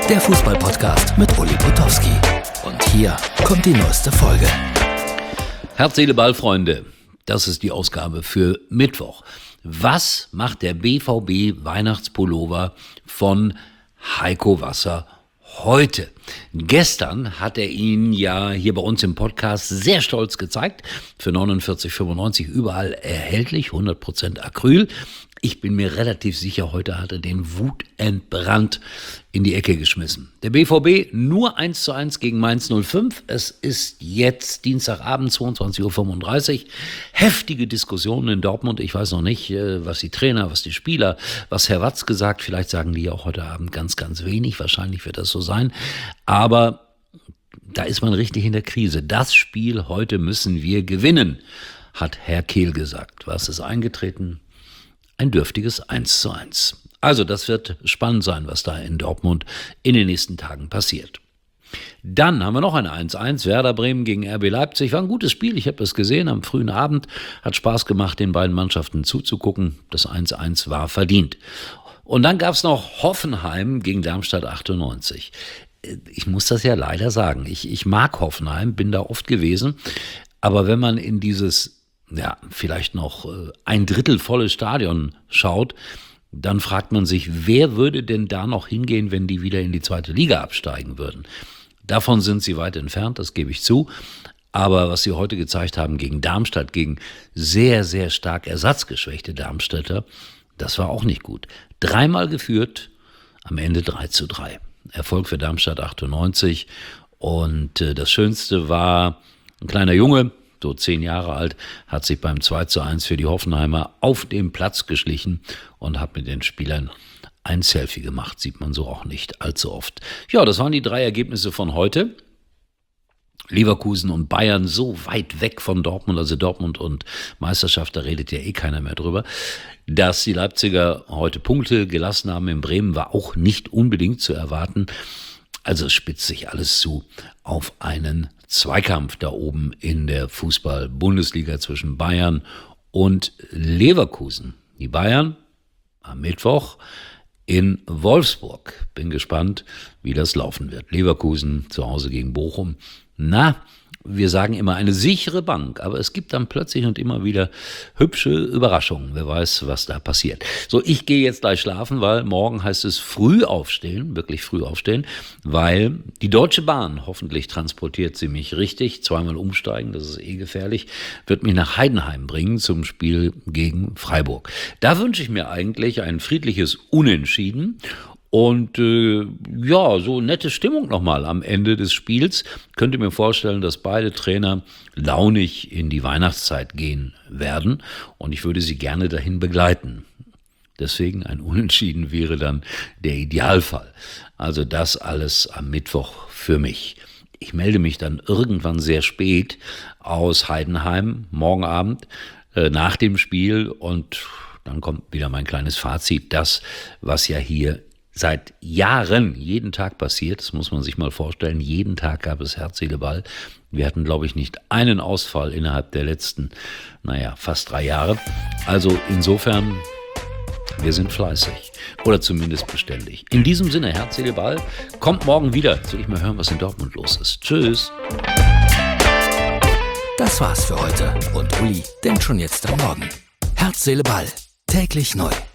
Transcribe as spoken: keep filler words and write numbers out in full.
der Fußball-Podcast mit Uli Potowski. Und hier kommt die neueste Folge. Herz, Seele, Ball, Freunde. Das ist die Ausgabe für Mittwoch. Was macht der B V B Weihnachtspullover von Heiko Wasser heute? Gestern hat er ihn ja hier bei uns im Podcast sehr stolz gezeigt. Für neunundvierzig fünfundneunzig überall erhältlich, hundert Prozent Acryl. Ich bin mir relativ sicher, heute hat er den wutentbrannt in die Ecke geschmissen. Der B V B nur eins zu eins gegen Mainz null fünf. Es ist jetzt Dienstagabend, zweiundzwanzig Uhr fünfunddreißig. Heftige Diskussionen in Dortmund. Ich weiß noch nicht, was die Trainer, was die Spieler, was Herr Watz gesagt. Vielleicht sagen die auch heute Abend ganz, ganz wenig. Wahrscheinlich wird das so sein. Aber da ist man richtig in der Krise. Das Spiel heute müssen wir gewinnen, hat Herr Kehl gesagt. Was ist eingetreten? Ein dürftiges eins zu eins. Also das wird spannend sein, was da in Dortmund in den nächsten Tagen passiert. Dann haben wir noch ein eins zu eins, Werder Bremen gegen R B Leipzig. War ein gutes Spiel, ich habe das gesehen am frühen Abend. Hat Spaß gemacht, den beiden Mannschaften zuzugucken. Das eins zu eins war verdient. Und dann gab es noch Hoffenheim gegen Darmstadt achtundneunzig. Ich muss das ja leider sagen. Ich, ich mag Hoffenheim, bin da oft gewesen. Aber wenn man in dieses ja, vielleicht noch ein Drittel volles Stadion schaut, dann fragt man sich, wer würde denn da noch hingehen, wenn die wieder in die zweite Liga absteigen würden? Davon sind sie weit entfernt, das gebe ich zu. Aber was sie heute gezeigt haben gegen Darmstadt, gegen sehr, sehr stark ersatzgeschwächte Darmstädter, das war auch nicht gut. Dreimal geführt, am Ende drei zu drei. Erfolg für Darmstadt achtundneunzig. Und äh, das Schönste war ein kleiner Junge, so zehn Jahre alt, hat sich beim zwei zu eins für die Hoffenheimer auf den Platz geschlichen und hat mit den Spielern ein Selfie gemacht. Sieht man so auch nicht allzu oft. Ja, das waren die drei Ergebnisse von heute. Leverkusen und Bayern so weit weg von Dortmund, also Dortmund und Meisterschaft, da redet ja eh keiner mehr drüber. Dass die Leipziger heute Punkte gelassen haben in Bremen, war auch nicht unbedingt zu erwarten. Also es spitzt sich alles zu auf einen Zweikampf da oben in der Fußball-Bundesliga zwischen Bayern und Leverkusen. Die Bayern am Mittwoch in Wolfsburg. Bin gespannt, wie das laufen wird. Leverkusen zu Hause gegen Bochum. Na, wir sagen immer eine sichere Bank, aber es gibt dann plötzlich und immer wieder hübsche Überraschungen. Wer weiß, was da passiert. So, ich gehe jetzt gleich schlafen, weil morgen heißt es früh aufstehen, wirklich früh aufstehen, weil die Deutsche Bahn, hoffentlich transportiert sie mich richtig, zweimal umsteigen, das ist eh gefährlich, wird mich nach Heidenheim bringen zum Spiel gegen Freiburg. Da wünsche ich mir eigentlich ein friedliches Unentschieden. Und äh, ja, so nette Stimmung nochmal am Ende des Spiels. Könnt ihr mir vorstellen, dass beide Trainer launig in die Weihnachtszeit gehen werden. Und ich würde sie gerne dahin begleiten. Deswegen ein Unentschieden wäre dann der Idealfall. Also das alles am Mittwoch für mich. Ich melde mich dann irgendwann sehr spät aus Heidenheim, morgen Abend, äh, nach dem Spiel. Und dann kommt wieder mein kleines Fazit. Das, was ja hier seit Jahren jeden Tag passiert, das muss man sich mal vorstellen, jeden Tag gab es Herz, Seele, Ball. Wir hatten, glaube ich, nicht einen Ausfall innerhalb der letzten, naja, fast drei Jahre. Also insofern, wir sind fleißig oder zumindest beständig. In diesem Sinne, Herz, Seele, Ball, kommt morgen wieder. Soll ich mal hören, was in Dortmund los ist. Tschüss. Das war's für heute und Uli denkt schon jetzt am Morgen. Herz, Seele, Ball, täglich neu.